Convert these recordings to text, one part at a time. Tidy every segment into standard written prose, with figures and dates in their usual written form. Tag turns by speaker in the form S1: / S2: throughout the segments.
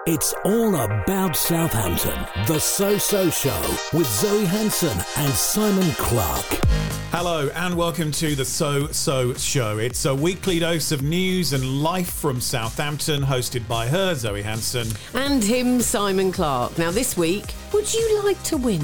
S1: It's all about Southampton. The So-So Show with Zoe Hanson and Simon Clark.
S2: Hello and welcome to the So-So Show. It's a weekly dose of news and life from Southampton, hosted by her, Zoe Hanson.
S3: And him, Simon Clark. Now this week, would you like to win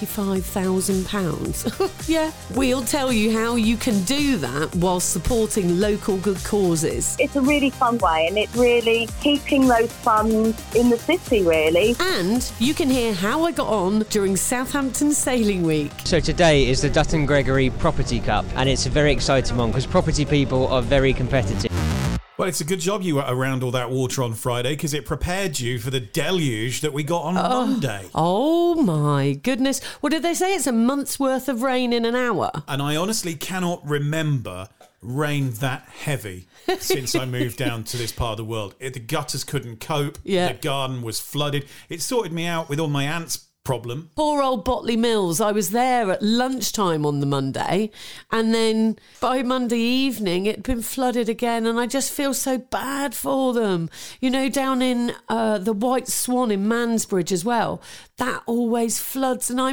S3: £25,000? Yeah, we'll tell you how you can do that while supporting local good causes.
S4: It's a really fun way, and it's really keeping those funds in the city, really.
S3: And you can hear how I got on during Southampton Sailing Week.
S5: So today is the Dutton Gregory Property Cup, and it's a very exciting one because property people are very competitive.
S2: Well, it's a good job you were around all that water on Friday because it prepared you for the deluge that we got on Monday.
S3: Oh my goodness. What did they say? It's a month's worth of rain in an hour.
S2: And I honestly cannot remember rain that heavy since I moved down to this part of the world. The gutters couldn't cope.
S3: Yeah.
S2: The garden was flooded. It sorted me out with all my ants' problem.
S3: Poor old Botley Mills. I was there at lunchtime on the Monday, and then by Monday evening it'd been flooded again, and I just feel so bad for them. You know, down in the White Swan in Mansbridge as well, that always floods, and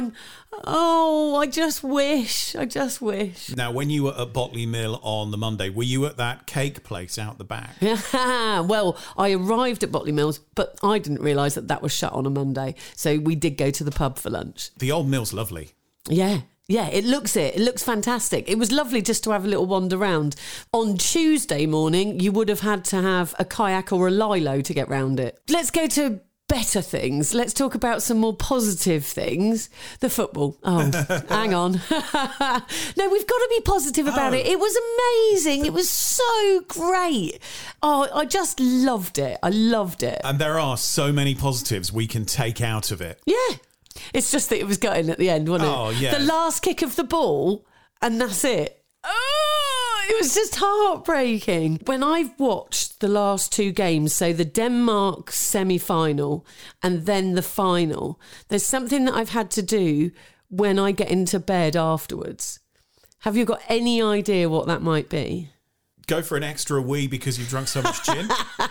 S3: I just wish.
S2: Now, when you were at Botley Mill on the Monday, were you at that cake place out the back?
S3: Well, I arrived at Botley Mills, but I didn't realise that was shut on a Monday. So we did go to the pub for lunch.
S2: The old mill's lovely.
S3: Yeah, it looks fantastic. It was lovely just to have a little wander round. On Tuesday morning, you would have had to have a kayak or a lilo to get round it. Let's go to better things. Let's talk about some more positive things. The football. Oh, hang on. No, we've got to be positive about it. It was amazing. It was so great. Oh, I just loved it. I loved it.
S2: And there are so many positives we can take out of it.
S3: Yeah. It's just that it was gutting at the end, wasn't it?
S2: Oh, yeah.
S3: The last kick of the ball, and that's it. Oh, it was just heartbreaking. When I've watched the last two games, so the Denmark semi-final and then the final, there's something that I've had to do when I get into bed afterwards. Have you got any idea what that might be?
S2: Go for an extra wee because you've drunk so much gin?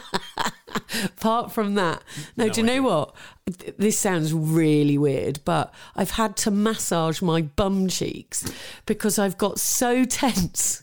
S3: Apart from that, no, do you know what? This sounds really weird, but I've had to massage my bum cheeks because I've got so tense.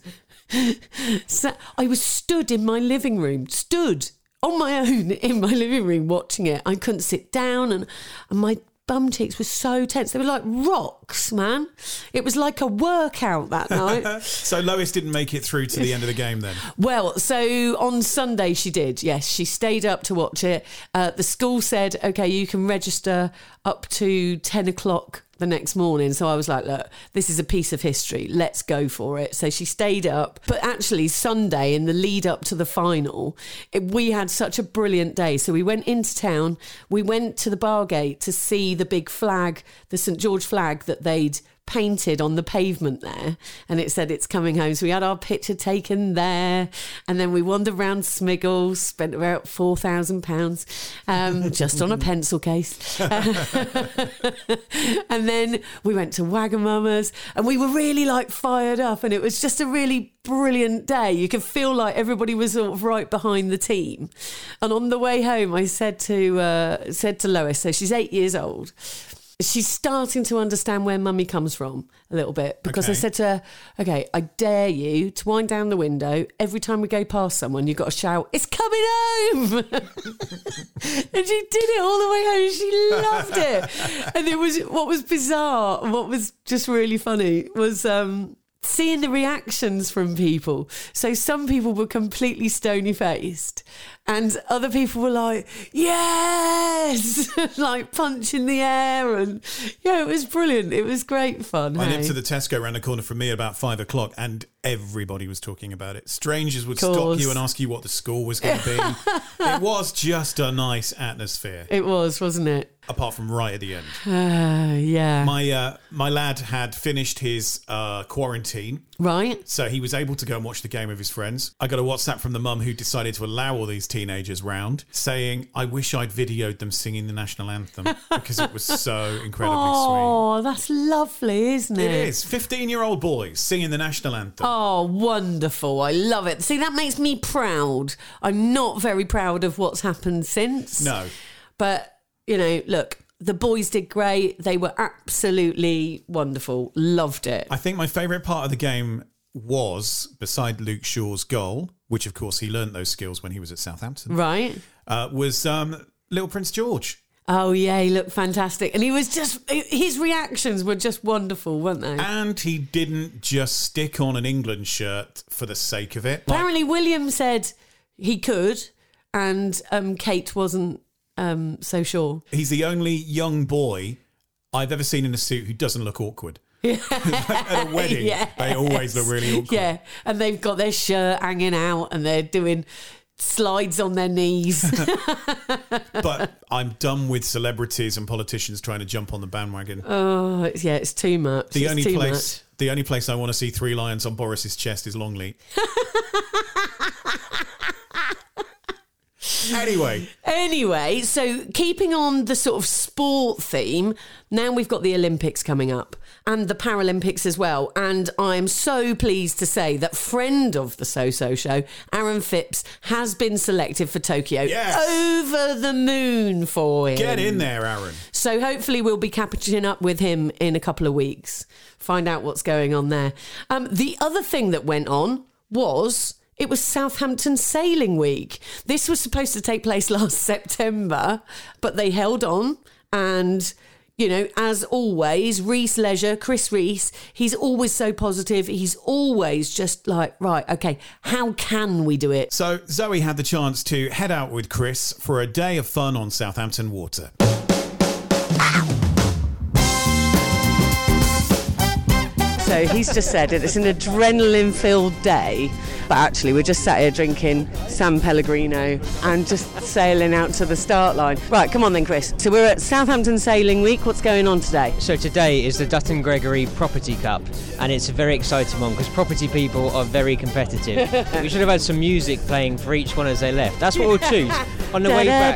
S3: So I was stood in my living room, on my own in my living room watching it. I couldn't sit down, and my bum cheeks were so tense. They were like rocks, man. It was like a workout that night.
S2: So Lois didn't make it through to the end of the game then?
S3: Well, so on Sunday she did, yes. She stayed up to watch it. The school said, OK, you can register up to 10 o'clock the next morning. So I was like, look, this is a piece of history. Let's go for it. So she stayed up. But actually Sunday, in the lead up to the final, we had such a brilliant day. So we went into town. We went to the Bargate to see the big flag, the St George flag that they'd painted on the pavement there, and it said it's coming home. So we had our picture taken there, and then we wandered around Smiggle, spent about £4,000 just on a pencil case. And then we went to Wagamama's, and we were really fired up, and it was just a really brilliant day. You could feel like everybody was sort of right behind the team. And on the way home, I said to Lois, so she's 8 years old, she's starting to understand where mummy comes from a little bit, because I said to her, OK, I dare you to wind down the window. Every time we go past someone, you've got to shout, it's coming home. And she did it all the way home. She loved it. And it was, what was bizarre, what was just really funny was seeing the reactions from people. So some people were completely stony-faced, and other people were like, yes, like punch in the air. And yeah, it was brilliant. It was great fun.
S2: I nipped to the Tesco around the corner from me at about 5 o'clock, and everybody was talking about it. Strangers would stop you and ask you what the score was going to be. It was just a nice atmosphere.
S3: It was, wasn't it?
S2: Apart from right at the end.
S3: Yeah.
S2: My lad had finished his quarantine.
S3: Right.
S2: So he was able to go and watch the game with his friends. I got a WhatsApp from the mum who decided to allow all these teenagers round, saying, I wish I'd videoed them singing the national anthem because it was so incredibly sweet.
S3: Oh, that's lovely, isn't it?
S2: It is. 15-year-old boys singing the national anthem.
S3: Oh, wonderful. I love it. See, that makes me proud. I'm not very proud of what's happened since.
S2: No.
S3: But, you know, look, the boys did great. They were absolutely wonderful. Loved it.
S2: I think my favourite part of the game was, beside Luke Shaw's goal, which of course he learnt those skills when he was at Southampton,
S3: Right.
S2: was little Prince George.
S3: Oh, yeah, he looked fantastic. And he was just, his reactions were just wonderful, weren't they?
S2: And he didn't just stick on an England shirt for the sake of it.
S3: Apparently, William said he could, and Kate wasn't so sure.
S2: He's the only young boy I've ever seen in a suit who doesn't look awkward. At a wedding, they always look really awkward.
S3: Yeah, and they've got their shirt hanging out and they're doing slides on their knees.
S2: But I'm done with celebrities and politicians trying to jump on the bandwagon.
S3: Oh, it's too much.
S2: The only place I want to see 3 lions on Boris's chest is Longleat. Anyway,
S3: so keeping on the sort of sport theme, now we've got the Olympics coming up and the Paralympics as well. And I'm so pleased to say that friend of the So-So Show, Aaron Phipps, has been selected for Tokyo.
S2: Yes.
S3: Over the moon for him.
S2: Get in there, Aaron.
S3: So hopefully we'll be catching up with him in a couple of weeks. Find out what's going on there. The other thing that went on was... it was Southampton Sailing Week. This was supposed to take place last September, but they held on. And, you know, as always, Chris Rees, he's always so positive. He's always just like, right, okay, how can we do it?
S2: So Zoe had the chance to head out with Chris for a day of fun on Southampton water.
S3: So he's just said it's an adrenaline-filled day, but actually we're just sat here drinking San Pellegrino and just sailing out to the start line. Right, come on then, Chris. So we're at Southampton Sailing Week. What's going on today?
S5: So today is the Dutton Gregory Property Cup, and it's a very exciting one because property people are very competitive. We should have had some music playing for each one as they left. That's what we'll choose on the way back.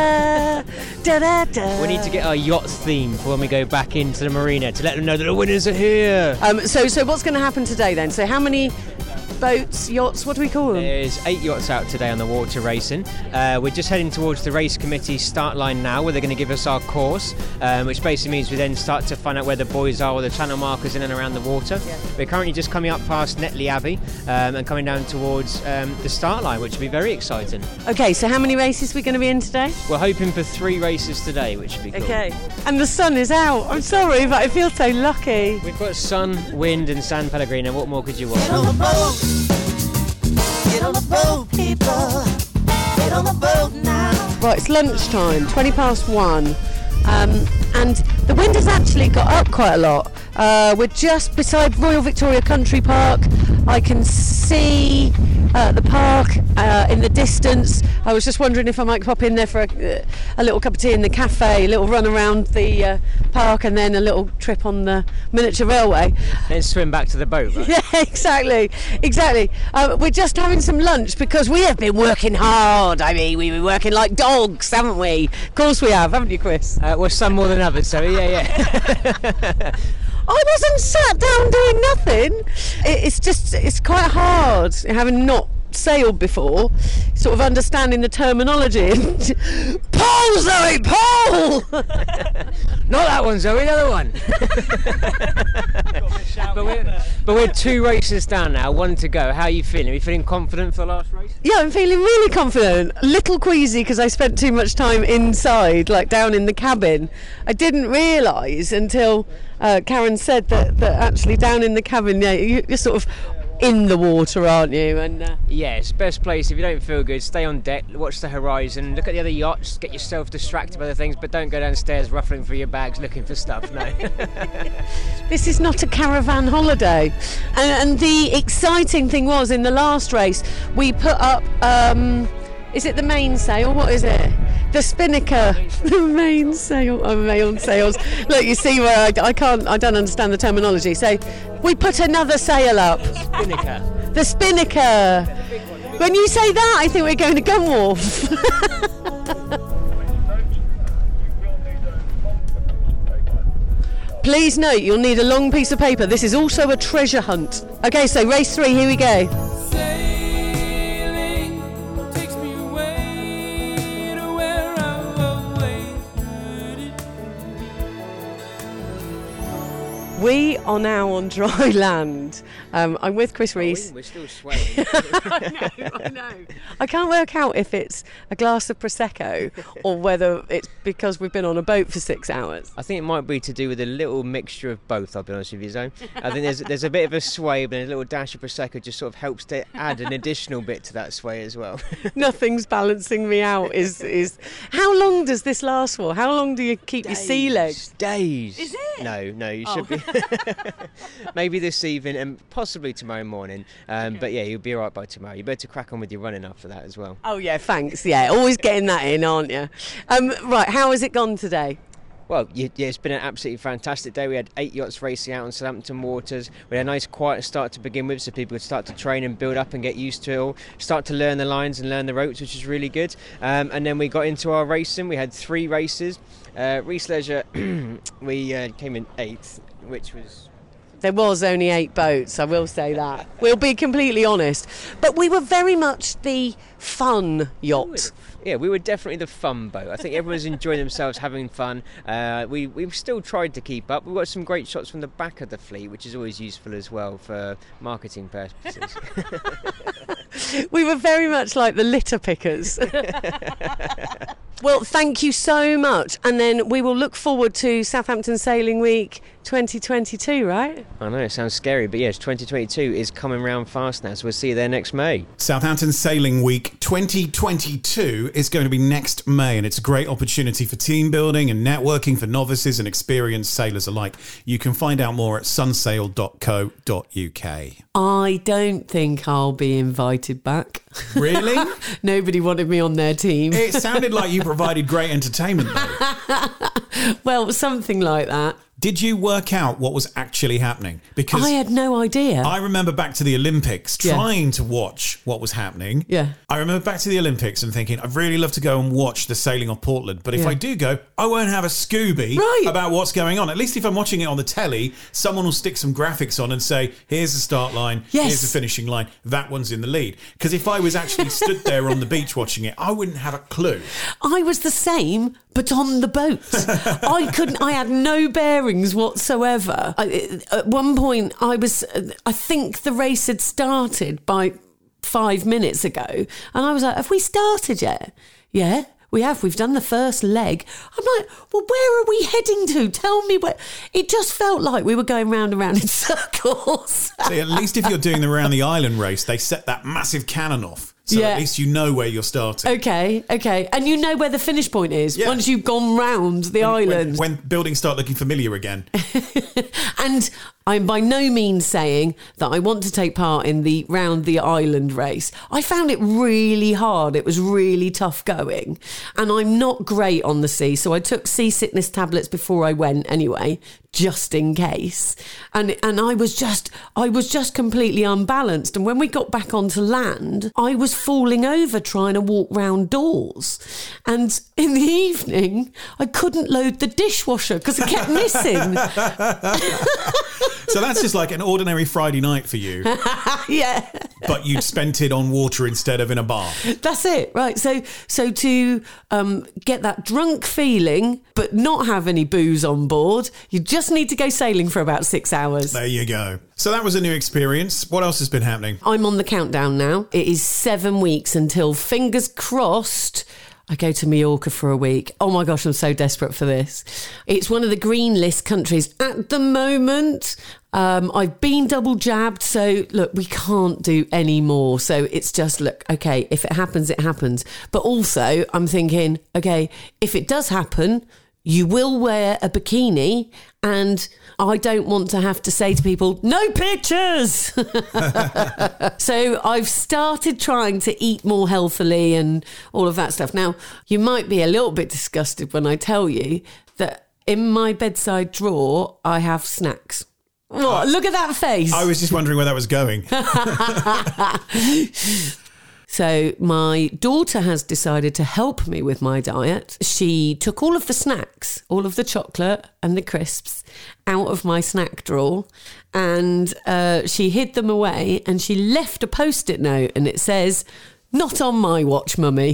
S5: We need to get our yachts theme for when we go back into the marina to let them know that the winners are here.
S3: So what's going to happen today then? So how many boats, yachts, what do we call them?
S5: There's 8 yachts out today on the water racing. We're just heading towards the race committee start line now, where they're going to give us our course, which basically means we then start to find out where the buoys are or the channel markers in and around the water. Yeah. We're currently just coming up past Netley Abbey and coming down towards the start line, which will be very exciting.
S3: Okay, so how many races are we going to be in today?
S5: We're hoping for 3 races today, which should be cool.
S3: Okay, and the sun is out. I'm sorry, but I feel so lucky.
S5: We've got sun, wind and San Pellegrino. What more could you want?
S6: Get on the boat. Get on the boat, people. Get on the boat now.
S3: Right, it's lunchtime, 1:20. And the wind has actually got up quite a lot. We're just beside Royal Victoria Country Park. I can see the park in the distance. I was just wondering if I might pop in there for a little cup of tea in the cafe, a little run around the park, and then a little trip on the miniature railway.
S5: Then swim back to the boat, right?
S3: Yeah, exactly. We're just having some lunch because we have been working hard. I mean, we've been working like dogs, haven't we? Of course we have, haven't you, Chris?
S5: Well, some more than others, so yeah.
S3: I wasn't sat down doing nothing. It's quite hard having not sailed before, sort of understanding the terminology. Pull, Zoe, pull!
S5: Not that one, Zoe, the other one. but we're 2 races down now, 1 to go. How are you feeling? Are you feeling confident for the last race?
S3: Yeah, I'm feeling really confident. A little queasy because I spent too much time inside, like down in the cabin. I didn't realise until Karen said that actually down in the cabin, yeah, you're sort of in the water, aren't you? And
S5: yeah, it's the best place. If you don't feel good, stay on deck, watch the horizon, look at the other yachts, get yourself distracted by the things, but don't go downstairs ruffling through your bags looking for stuff. No.
S3: This is not a caravan holiday. And the exciting thing was, in the last race we put up is it the mainsail? What is it? The spinnaker. The mainsail. Oh, mainsails. Look, you see where I don't understand the terminology. So we put another sail up.
S5: Spinnaker.
S3: The spinnaker. When you say that, I think we're going to Gunwharf. Please note, you'll need a long piece of paper. This is also a treasure hunt. Okay, so race 3, here we go. We are now on dry land. I'm with Chris Rees.
S5: We're still swaying.
S3: I know. I can't work out if it's a glass of Prosecco or whether it's because we've been on a boat for 6 hours.
S5: I think it might be to do with a little mixture of both, I'll be honest with you, Zoe. I think there's a bit of a sway, but a little dash of Prosecco just sort of helps to add an additional bit to that sway as well.
S3: Nothing's balancing me out. Is how long does this last for? How long do you keep your sea legs?
S5: Days.
S3: Is it?
S5: No, you should be. Maybe this evening and possibly tomorrow morning. But yeah, you'll be all right by tomorrow. You better crack on with your running after that as well.
S3: Oh yeah, thanks. Yeah, always getting that in, aren't you? Right, how has it gone today?
S5: Well, yeah, it's been an absolutely fantastic day. We had 8 yachts racing out on Southampton waters. We had a nice quiet start to begin with, so people could start to train and build up and get used to it all, start to learn the lines and learn the ropes, which is really good. And then we got into our racing. We had 3 races. Rees Leisure, we came in 8th, which was...
S3: There was only 8 boats, I will say that. We'll be completely honest. But we were very much the fun yacht.
S5: Yeah, we were definitely the fun boat. I think everyone's enjoying themselves, having fun. We've still tried to keep up. We've got some great shots from the back of the fleet, which is always useful as well for marketing purposes.
S3: We were very much like the litter pickers. Well, thank you so much. And then we will look forward to Southampton Sailing Week 2022, right?
S5: I know, it sounds scary, but yes, 2022 is coming round fast now, so we'll see you there next May.
S2: Southampton Sailing Week 2022 is going to be next May, and it's a great opportunity for team building and networking for novices and experienced sailors alike. You can find out more at sunsail.co.uk.
S3: I don't think I'll be invited back.
S2: Really?
S3: Nobody wanted me on their team.
S2: It sounded like you provided great entertainment, though.
S3: Well, something like that.
S2: Did you work out what was actually happening? Because
S3: I had no idea.
S2: I remember back to the Olympics trying to watch what was happening.
S3: Yeah.
S2: I remember back to the Olympics and thinking, I'd really love to go and watch the sailing of Portland. But if I do go, I won't have a Scooby about what's going on. At least if I'm watching it on the telly, someone will stick some graphics on and say, here's the start line, here's the finishing line, that one's in the lead. Because if I was actually stood there on the beach watching it, I wouldn't have a clue.
S3: I was the same, but on the boat. I had no bearings whatsoever. At one point, I think the race had started by 5 minutes ago, and I was like, have we started yet? Yeah, we have. We've done the first leg. I'm like, well, where are we heading to? Tell me where. It just felt like we were going round and round in circles.
S2: See, at least if you're doing the Round the Island race, they set that massive cannon off. So at least you know where you're starting.
S3: Okay. And you know where the finish point is once you've gone round the island.
S2: When buildings start looking familiar again.
S3: And I'm by no means saying that I want to take part in the Round the Island race. I found it really hard. It was really tough going. And I'm not great on the sea, so I took seasickness tablets before I went anyway, just in case. And I was just completely unbalanced. And when we got back onto land, I was falling over trying to walk round doors. And in the evening, I couldn't load the dishwasher because it kept missing.
S2: So that's just like an ordinary Friday night for you.
S3: Yeah.
S2: But you'd spent it on water instead of in a bar.
S3: That's it, right. So to get that drunk feeling, but not have any booze on board, you just need to go sailing for about 6 hours.
S2: There you go. So that was a new experience. What else has been happening?
S3: I'm on the countdown now. It is 7 weeks until, fingers crossed, I go to Mallorca for a week. Oh my gosh, I'm so desperate for this. It's one of the green list countries at the moment. I've been double jabbed, so look, we can't do any more. So it's just, look, okay, if it happens, it happens. But also I'm thinking, okay, if it does happen, you will wear a bikini, and I don't want to have to say to people, no pictures. So I've started trying to eat more healthily and all of that stuff. Now, you might be a little bit disgusted when I tell you that in my bedside drawer, I have snacks. What? Look at that face.
S2: I was just wondering where that was going.
S3: So my daughter has decided to help me with my diet. She took all of the snacks, all of the chocolate and the crisps out of my snack drawer, and she hid them away, and she left a Post-it note, and it says, Not on my watch, Mummy.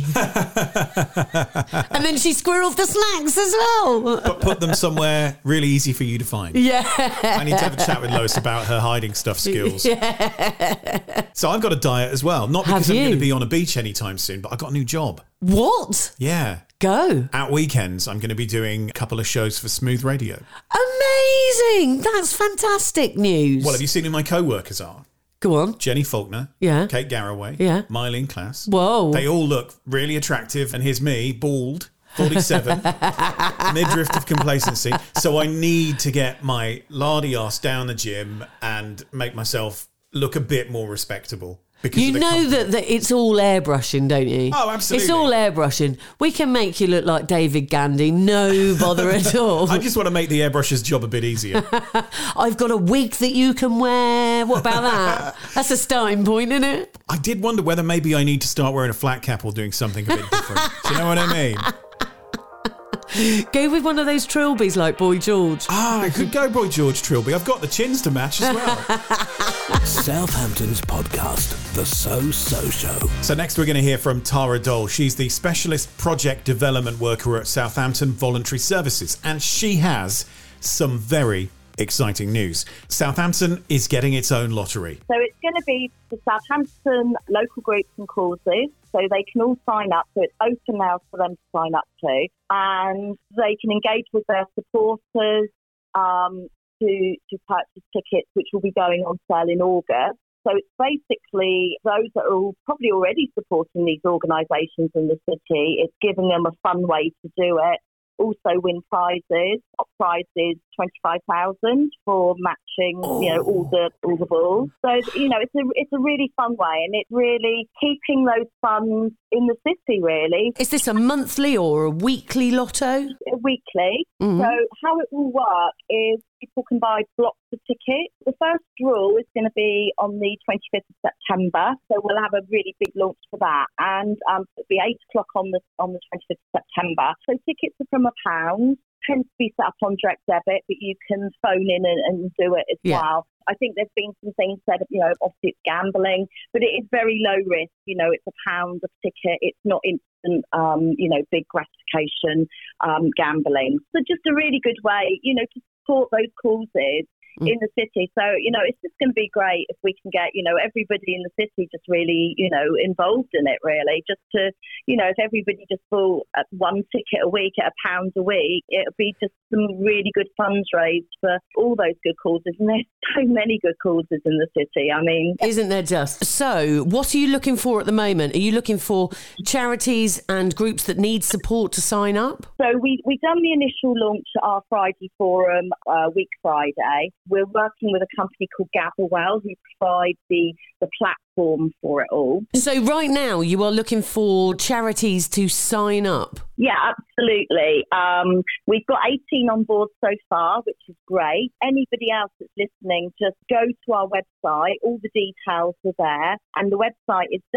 S3: And then she squirrels the snacks as well.
S2: But put them somewhere really easy for you to find.
S3: Yeah.
S2: I need to have a chat with Lois about her hiding stuff skills. Yeah. So I've got a diet as well. Not because I'm going to be on a beach anytime soon, but I've got a new job.
S3: What?
S2: Yeah.
S3: Go.
S2: At weekends, I'm going to be doing a couple of shows for Smooth Radio.
S3: Amazing. That's fantastic news.
S2: Well, have you seen who my co-workers are?
S3: Go on.
S2: Jenny Faulkner,
S3: Yeah.
S2: Kate Garraway,
S3: Yeah.
S2: Mylene Klass.
S3: Whoa.
S2: They all look really attractive, and here's me, bald, 47, mid-drift of complacency. So I need to get my lardy ass down the gym and make myself look a bit more respectable.
S3: You know that it's all airbrushing, don't you?
S2: Oh, absolutely.
S3: It's all airbrushing. We can make you look like David Gandy, no bother at all.
S2: I just want to make the airbrush's job a bit easier.
S3: I've got a wig that you can wear. What about that? That's a starting point, isn't it?
S2: I did wonder whether maybe I need to start wearing a flat cap or doing something a bit different. Do you know what I mean?
S3: Go with one of those trilbies like Boy George.
S2: I could go Boy George Trilby. I've got the chins to match as well.
S1: Southampton's podcast, The So Show.
S2: So next we're going to hear from Tara Dole. She's the Specialist Project Development Worker at Southampton Voluntary Services, and she has some very exciting news. Southampton is getting its own lottery.
S4: So it's going to be for Southampton local groups and causes. So they can all sign up. So it's open now for them to sign up to. And they can engage with their supporters to purchase tickets, which will be going on sale in August. So it's basically those that are probably already supporting these organisations in the city. It's giving them a fun way to do it. Also win prizes. Top prize is 25,000 for matching, all the balls. So it's a really fun way, and it's really keeping those funds in the city. Really,
S3: is this a monthly or a weekly lotto?
S4: Weekly.
S3: Mm-hmm.
S4: So how it will work is people can buy blocks of tickets. The first draw is going to be on the 25th of September. So we'll have a really big launch for that, and it'll be 8:00 on the 25th of September. So tickets are from £1. Tends to be set up on direct debit, but you can phone in and do it as well. I think there's been some things said, obviously it's gambling, but it is very low risk. It's £1 a ticket. It's not instant, big gratification gambling. So just a really good way, to support those causes in the city. So, it's just going to be great if we can get, everybody in the city just really, involved in it, really. Just to, if everybody just bought one ticket a week at £1 a week, it'll be just some really good funds raised for all those good causes. And there's so many good causes in the city. I mean...
S3: Isn't there just? So, what are you looking for at the moment? Are you looking for charities and groups that need support to sign up?
S4: So, we've done the initial launch at our Friday Forum, Week Friday. We're working with a company called Gatherwell, who provide the platform for it all.
S3: So right now you are looking for charities to sign up?
S4: Yeah, absolutely. We've got 18 on board so far, which is great. Anybody else that's listening, just go to our website. All the details are there. And the website is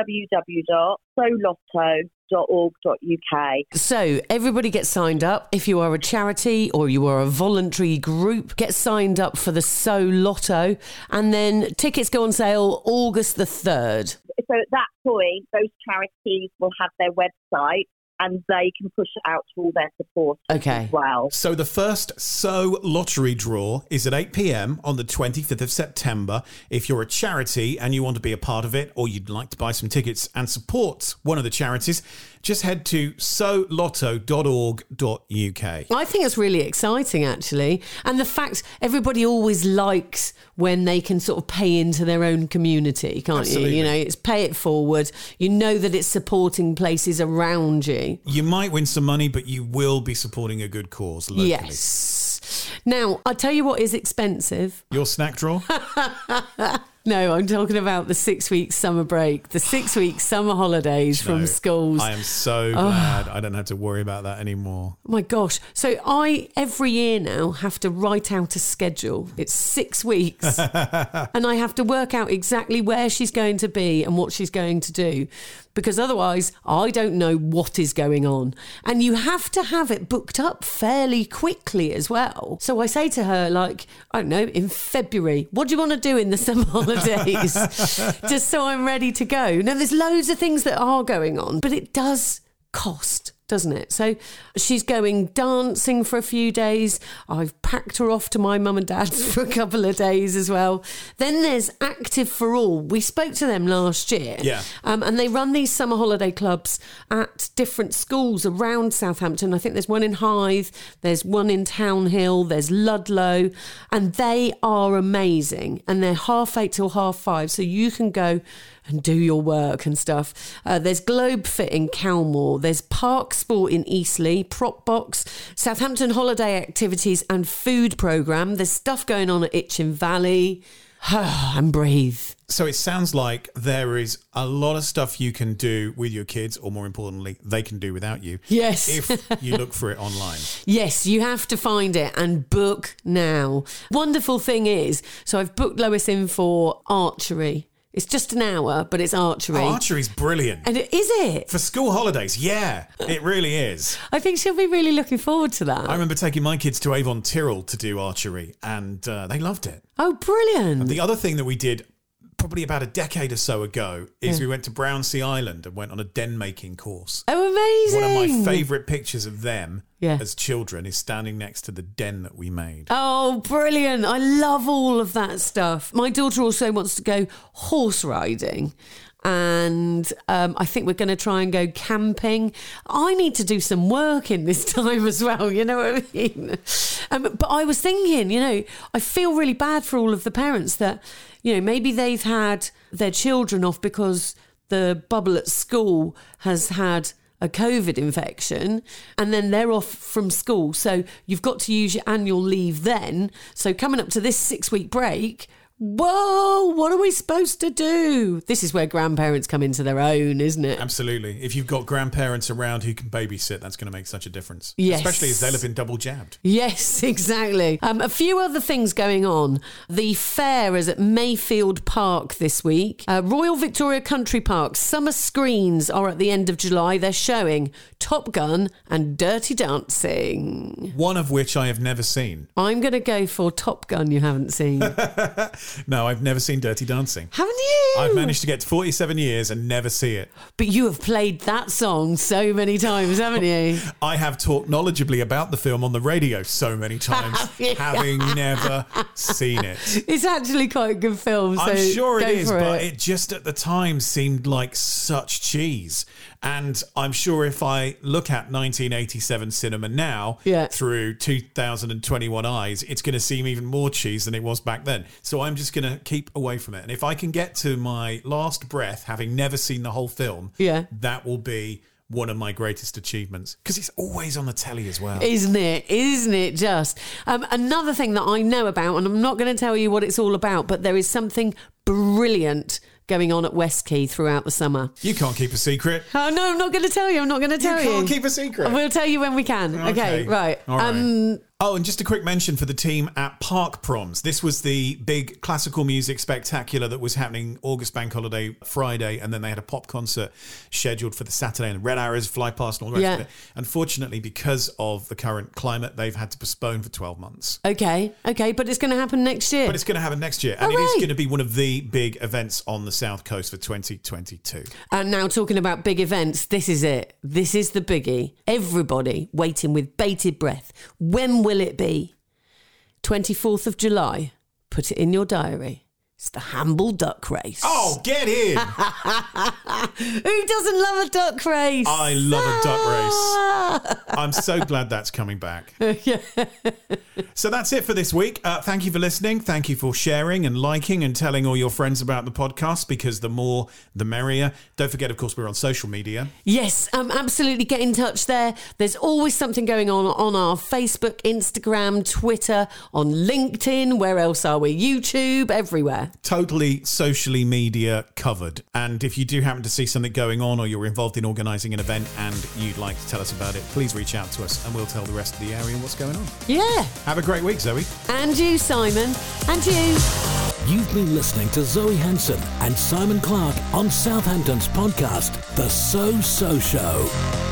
S4: www.solotto.org.uk.
S3: So everybody gets signed up. If you are a charity or you are a voluntary group, get signed up for the So Lotto, and then tickets go on sale August the 3rd.
S4: So at that point, those charities will have their website, and they can push it out to all their supporters as well.
S2: So the first So Lottery draw is at 8 p.m. on the 25th of September. If you're a charity and you want to be a part of it, or you'd like to buy some tickets and support one of the charities, just head to solotto.org.uk.
S3: I think it's really exciting, actually. And the fact everybody always likes when they can sort of pay into their own community, can't
S2: Absolutely.
S3: you? It's pay it forward. You know that it's supporting places around you.
S2: You might win some money, but you will be supporting a good cause locally.
S3: Yes. Now, I'll tell you what is expensive.
S2: Your snack drawer?
S3: No, I'm talking about the 6-week summer break, the 6-week summer holidays from schools.
S2: I am so glad I don't have to worry about that anymore.
S3: Oh my gosh. So I, every year now, have to write out a schedule. It's 6 weeks. And I have to work out exactly where she's going to be and what she's going to do. Because otherwise, I don't know what is going on. And you have to have it booked up fairly quickly as well. So I say to her, I don't know, in February, what do you want to do in the summer holidays? holidays, just so I'm ready to go. Now, there's loads of things that are going on, but it does cost, doesn't it? So she's going dancing for a few days. I've packed her off to my mum and dad's for a couple of days as well. Then there's Active for All. We spoke to them last year.
S2: Yeah.
S3: And they run these summer holiday clubs at different schools around Southampton. I think there's one in Hythe, there's one in Town Hill, there's Ludlow, and they are amazing. And they're 8:30 till 5:30, so you can go and do your work and stuff. There's Globe Fit in Calmore. There's Park Sport in Eastleigh, Prop Box, Southampton Holiday Activities and Food Programme. There's stuff going on at Itchen Valley. And breathe.
S2: So it sounds like there is a lot of stuff you can do with your kids, or more importantly, they can do without you.
S3: Yes.
S2: If you look for it online.
S3: Yes, you have to find it and book now. Wonderful thing is, so I've booked Lois in for archery. It's just an hour, but it's archery.
S2: Oh, archery's brilliant.
S3: And is it?
S2: For school holidays, yeah, it really is.
S3: I think she'll be really looking forward to that.
S2: I remember taking my kids to Avon Tyrrell to do archery, and they loved it.
S3: Oh, brilliant.
S2: And the other thing that we did probably about a decade or so ago is we went to Brownsea Island and went on a den making course.
S3: Oh, amazing.
S2: One of my favourite pictures of them
S3: Yeah.
S2: as children is standing next to the den that we made.
S3: Oh, brilliant. I love all of that stuff. My daughter also wants to go horse riding. And I think we're going to try and go camping. I need to do some work in this time as well, you know what I mean? But I was thinking, I feel really bad for all of the parents that, maybe they've had their children off because the bubble at school has had a COVID infection and then they're off from school. So you've got to use your annual leave then. So coming up to this 6-week break, whoa, what are we supposed to do? This is where grandparents come into their own, isn't it?
S2: Absolutely. If you've got grandparents around who can babysit, that's going to make such a difference.
S3: Yes.
S2: Especially as they'll have been double jabbed.
S3: Yes, exactly. A few other things going on. The fair is at Mayfield Park this week. Royal Victoria Country Park summer screens are at the end of July. They're showing Top Gun and Dirty Dancing.
S2: One of which I have never seen.
S3: I'm going to go for Top Gun you haven't seen.
S2: No, I've never seen Dirty Dancing.
S3: Haven't you?
S2: I've managed to get to 47 years and never see it.
S3: But you have played that song so many times, haven't you?
S2: I have talked knowledgeably about the film on the radio so many times, having never seen it.
S3: It's actually quite a good film. So
S2: I'm sure it
S3: go
S2: is,
S3: for
S2: but it just at the time seemed like such cheese. And I'm sure if I look at 1987 cinema now through 2021 eyes, it's going to seem even more cheese than it was back then. So I'm just going to keep away from it. And if I can get to my last breath, having never seen the whole film, that will be one of my greatest achievements, because it's always on the telly as well.
S3: Isn't it just? Another thing that I know about, and I'm not going to tell you what it's all about, but there is something brilliant going on at West Quay throughout the summer.
S2: You can't keep a secret.
S3: Oh, no, I'm not going to tell you. I'm not going to tell you.
S2: You can't keep a secret.
S3: We'll tell you when we can. Okay, right.
S2: All right. Oh, and just a quick mention for the team at Park Proms. This was the big classical music spectacular that was happening August Bank Holiday Friday, and then they had a pop concert scheduled for the Saturday, and Red Arrows, Fly Past, and all the rest of it. Unfortunately, because of the current climate, they've had to postpone for 12 months.
S3: Okay, but it's going to happen next year.
S2: But it's going to happen next year, and it is going to be one of the big events on the South Coast for 2022.
S3: And now talking about big events, this is it. This is the biggie. Everybody waiting with bated breath. When will it be? 24th of July. Put it in your diary. It's the Hamble Duck Race.
S2: Oh, get in!
S3: Who doesn't love a duck race?
S2: I love a duck race. I'm so glad that's coming back. So that's it for this week. Thank you for listening. Thank you for sharing and liking and telling all your friends about the podcast, because the more, the merrier. Don't forget, of course, we're on social media.
S3: Yes, absolutely. Get in touch there. There's always something going on our Facebook, Instagram, Twitter, on LinkedIn. Where else are we? YouTube, everywhere.
S2: Totally socially media covered. And if you do happen to see something going on, or you're involved in organising an event and you'd like to tell us about it, please reach out to us and we'll tell the rest of the area what's going on.
S3: Yeah.
S2: Have a great week, Zoe.
S3: And you, Simon. And you.
S1: You've been listening to Zoe Hanson and Simon Clark on Southampton's podcast, The So Show.